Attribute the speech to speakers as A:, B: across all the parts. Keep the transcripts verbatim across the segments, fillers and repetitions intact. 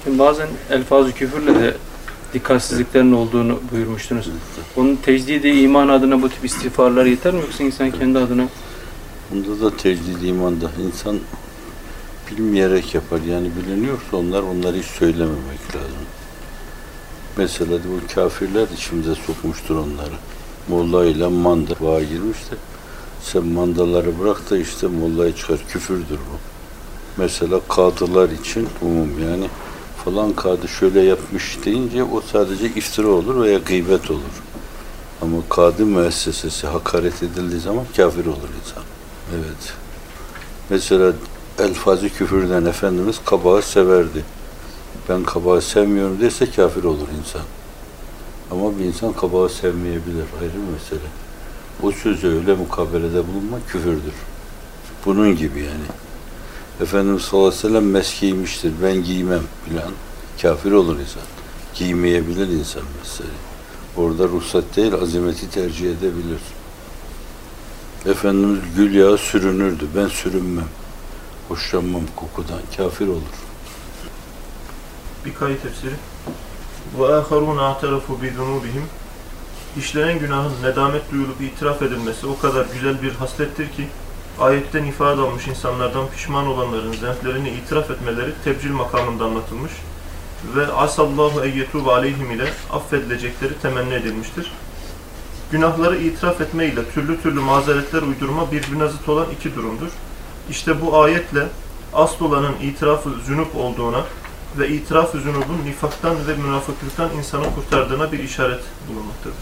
A: Şimdi bazen elfaz-ı küfürle de dikkatsizliklerin olduğunu buyurmuştunuz. Onun tecdidi iman adına bu tip istiğfarlar yeter mi, yoksa insan kendi adına?
B: Bunda da tecdidi imanda insan bilmeyerek yapar. Yani biliniyorsa onlar, onları hiç söylememek lazım. Mesela bu kafirler içimize sokmuştur onları. Molla ile manda bağa girmişti. Sen mandaları bırak da işte mollayı çıkar. Küfürdür bu. Mesela kadılar için umum, yani falan kadı şöyle yapmış deyince o sadece iftira olur veya gıybet olur. Ama kadı müessesesi hakaret edildiği zaman kafir olur insan. Evet. Mesela elfazı küfürden Efendimiz kabağı severdi. Ben kabağı sevmiyorum derse kafir olur insan. Ama bir insan kabağı sevmeyebilir. Ayrı bir mesele. O sözü öyle mukabelede bulunmak küfürdür. Bunun gibi yani. Efendimiz sallallahu aleyhi ve sellem mes giymiştir. Ben giymem filan. Kafir olur insan. Giymeyebilir insan mesela. Orada ruhsat değil, azimeti tercih edebilir. Efendimiz gül yağı sürünürdü. Ben sürünmem. Hoşlanmam kokudan. Kafir olur.
C: Bir kayıt tefsiri. وَآخَرُونَ اَعْتَرَفُوا بِذُنُوبِهِمْ İşlenen günahın nedamet duyulup itiraf edilmesi o kadar güzel bir haslettir ki, ayetten ifade almış insanlardan pişman olanların zenflerini itiraf etmeleri tebcil makamında anlatılmış ve asallahu eyyetûbe aleyhim ile affedilecekleri temenni edilmiştir. Günahları itiraf etme ile türlü türlü mazeretler uydurma birbirine zıt olan iki durumdur. İşte bu ayetle asıl olanın itiraf-ı zünub olduğuna ve itiraf-ı zünubun nifaktan ve münafıklıktan insanı kurtardığına bir işaret bulunmaktadır.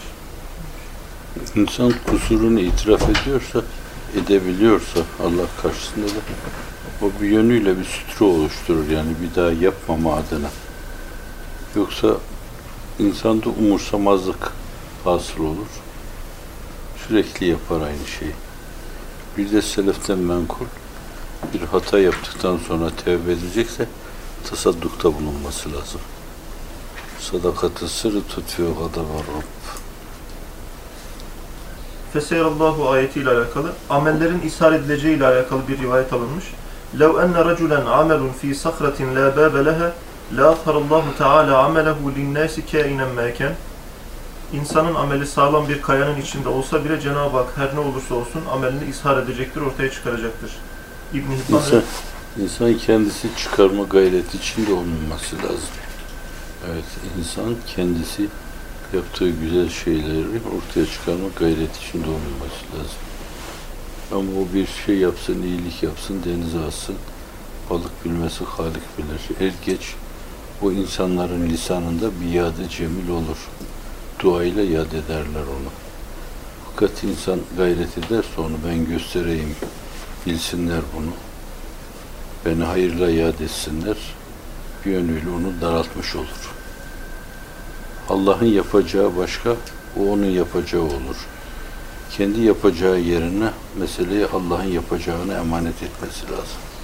B: İnsan kusurunu itiraf ediyorsa, edebiliyorsa Allah karşısında da o bir yönüyle bir sütre oluşturur, yani bir daha yapmama adına. Yoksa insanda umursamazlık hasıl olur. Sürekli yapar aynı şeyi. Bir de seleften menkul bir hata yaptıktan sonra tevbe edecekse tasaddukta bulunması lazım. Sadakat-ı sırrı tutfiyor gadab-ı Rabb.
C: Feseyallahu ayetiyle alakalı, amellerin ishar edileceği ile alakalı bir rivayet alınmış. لَوْ أَنَّ رَجُلًا عَمَلٌ ف۪ي صَخْرَةٍ لَا بَابَ لَهَا لَاَثَرَ اللّٰهُ تَعَالَى عَمَلَهُ لِلنَّاسِ كَائِنًا مَاكَنْ İnsanın ameli sağlam bir kayanın içinde olsa bile Cenab-ı Hak her ne olursa olsun amelini ishar edecektir, ortaya çıkaracaktır. İbn-i Hibban
B: İnsan, insan kendisi çıkarma gayreti içinde olmaması lazım. Evet, insan kendisi yaptığı güzel şeyleri ortaya çıkarma gayreti içinde olmaması lazım. Ama o bir şey yapsın, iyilik yapsın, denize atsın, balık bilmesi Halik bilir. Er geç o insanların lisanında bir yad-ı cemil olur. Duayla yad ederler onu. Fakat insan gayret ederse onu ben göstereyim, bilsinler bunu, beni hayırla yad etsinler, bir yönüyle onu daraltmış olur. Allah'ın yapacağı başka, o onun yapacağı olur. Kendi yapacağı yerine meseleyi Allah'ın yapacağına emanet etmesi lazım.